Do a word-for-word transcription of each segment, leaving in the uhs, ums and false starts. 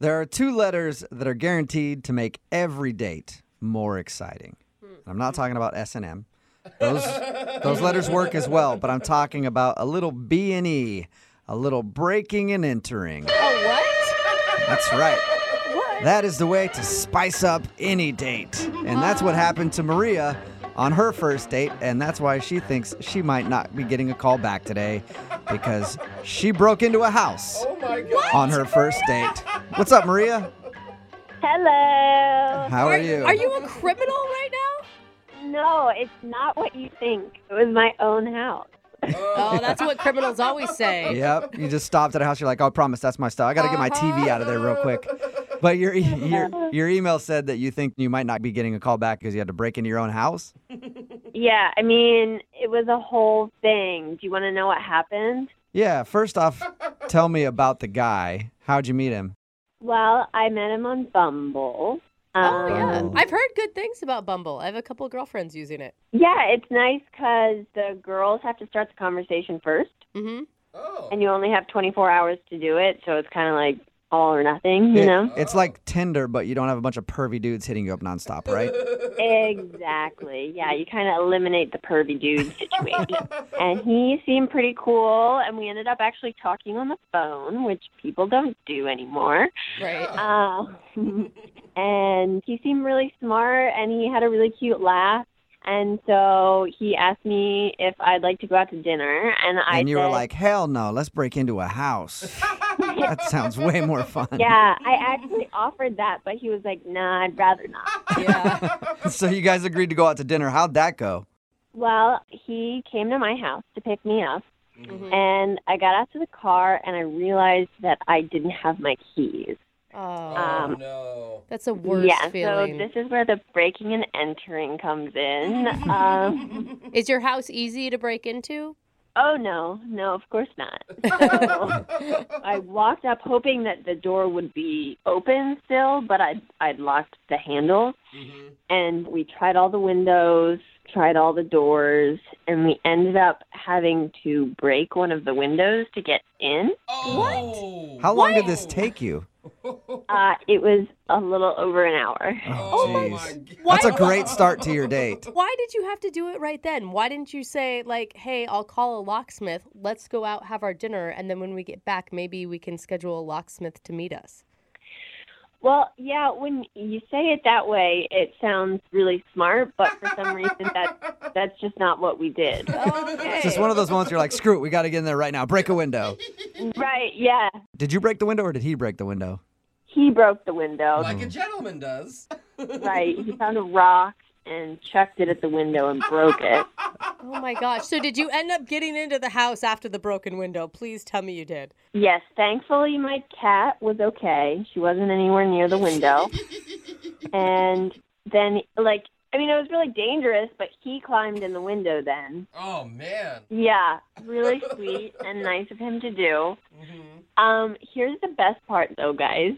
There are two letters that are guaranteed to make every date more exciting. I'm not talking about S and M. Those those letters work as well, but I'm talking about a little B and E, a little breaking and entering. Oh, what? That's right. What? That is the way to spice up any date. And that's what happened to Maria on her first date, and that's why she thinks she might not be getting a call back today because she broke into a house Oh my God. on her first date. What's up, Maria? Hello. How are you? Are you a criminal right now? No, it's not what you think. It was my own house. Oh, that's what criminals always say. Yep. You just stopped at a house. You're like, oh, I promise that's my stuff. I got to get my T V out of there real quick. But your, your your email said that you think you might not be getting a call back because you had to break into your own house. Yeah, I mean, it was a whole thing. Do you want to know what happened? Yeah. First off, tell me about the guy. How'd you meet him? Well, I met him on Bumble. Oh, yeah. Um, I've heard good things about Bumble. I have a couple of girlfriends using it. Yeah, it's nice because the girls have to start the conversation first, Mm-hmm. Oh. and you only have twenty-four hours to do it, so it's kind of like all or nothing, you It- know? It's like Tinder, but you don't have a bunch of pervy dudes hitting you up nonstop, right? Exactly. Yeah, you kind of eliminate the pervy dude situation. And he seemed pretty cool, and we ended up actually talking on the phone, which people don't do anymore. Right. Uh, and he seemed really smart, and he had a really cute laugh. And so he asked me if I'd like to go out to dinner, and I And you said, were like, hell no, let's break into a house. That sounds way more fun. yeah, I actually offered that, but he was like, nah, I'd rather not. Yeah. So you guys agreed to go out to dinner. How'd that go? Well, he came to my house to pick me up, Mhm. and I got out to the car, and I realized that I didn't have my keys. Oh, Oh, Um, no. that's a worse yeah, feeling. so this is where the breaking and entering comes in. um, Is your house easy to break into? oh, no, no, of course not. So I walked up hoping that the door would be open still, but I'd, I'd locked the handle. Mm-hmm. And we tried all the windows, tried all the doors, and we ended up having to break one of the windows to get in. Oh. How long did this take you? Uh, it was a little over an hour. Oh, jeez. my God. That's a great start to your date. Why did you have to do it right then? Why didn't you say, like, hey, I'll call a locksmith, let's go out, have our dinner, and then when we get back, maybe we can schedule a locksmith to meet us? Well, yeah, when you say it that way, it sounds really smart, but for some reason that that's just not what we did. Okay. It's just one of those moments you're like, screw it, we got to get in there right now. Break a window. Right, yeah. Did you break the window or did he break the window? He broke the window. Like a gentleman does. Right. He found a rock and chucked it at the window and broke it. Oh my gosh. So did you end up getting into the house after the broken window? Please tell me you did. Yes, thankfully my cat was okay. She wasn't anywhere near the window. And then, like, I mean, it was really dangerous, but he climbed in the window then. Oh, man. Yeah, really sweet and nice of him to do. Mm-hmm. Um, here's the best part, though, guys.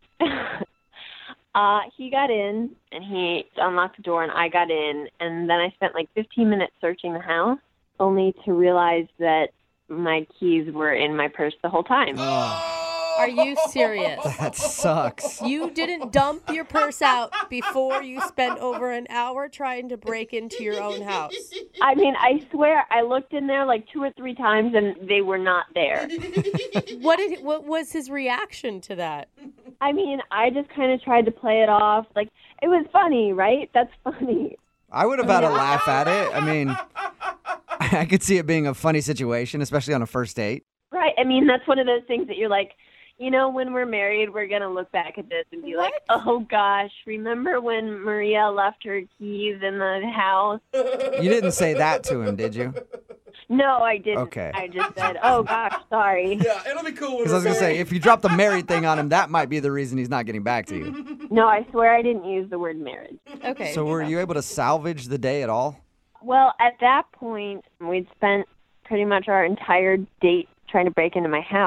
uh, he got in, and he unlocked the door, and I got in, and then I spent like fifteen minutes searching the house, only to realize that my keys were in my purse the whole time. Are you serious? That sucks. You didn't dump your purse out before you spent over an hour trying to break into your own house. I mean, I swear, I looked in there like two or three times, and they were not there. What did what was his reaction to that? I mean, I just kind of tried to play it off. Like, it was funny, right? That's funny. I would have had a laugh at it. I mean, I could see it being a funny situation, especially on a first date. Right. I mean, that's one of those things that you're like, you know, when we're married, we're going to look back at this and be like, oh, gosh, remember when Maria left her keys in the house? You didn't say that to him, did you? No, I didn't. Okay. I just said, oh, gosh, sorry. Yeah, it'll be cool. Because I was going to say, if you drop the married thing on him, that might be the reason he's not getting back to you. No, I swear I didn't use the word marriage. Okay. So were you able to salvage the day at all? Well, at that point, we'd spent pretty much our entire date trying to break into my house.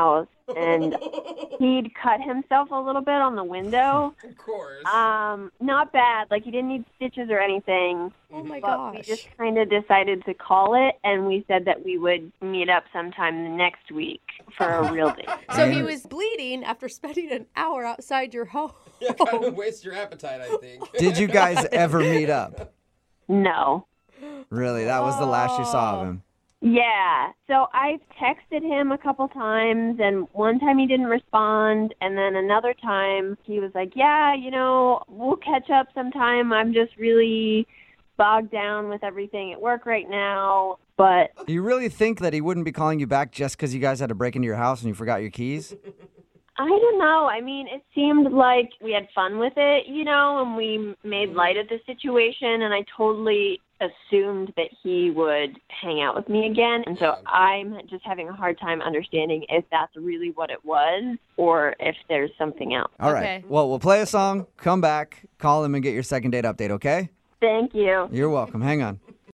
and he'd cut himself a little bit on the window. Of course. Um, not bad. Like, he didn't need stitches or anything. Oh my But we gosh. just kind of decided to call it, and we said that we would meet up sometime next week for a real date. So he was bleeding after spending an hour outside your home. yeah, kind of waste your appetite, I think. Did you guys ever meet up? No. Really? That was the last you saw of him. Yeah. So I've texted him a couple times, and one time he didn't respond, and then another time he was like, yeah, you know, we'll catch up sometime. I'm just really bogged down with everything at work right now. But Do you really think that he wouldn't be calling you back just because you guys had to break into your house and you forgot your keys? I don't know. I mean, it seemed like we had fun with it, you know, and we made light of the situation, and I totally assumed that he would hang out with me again. And so I'm just having a hard time understanding if that's really what it was or if there's something else. All right. Okay. Well, we'll play a song, come back, call him, and get your second date update, okay? Thank you. You're welcome. Hang on.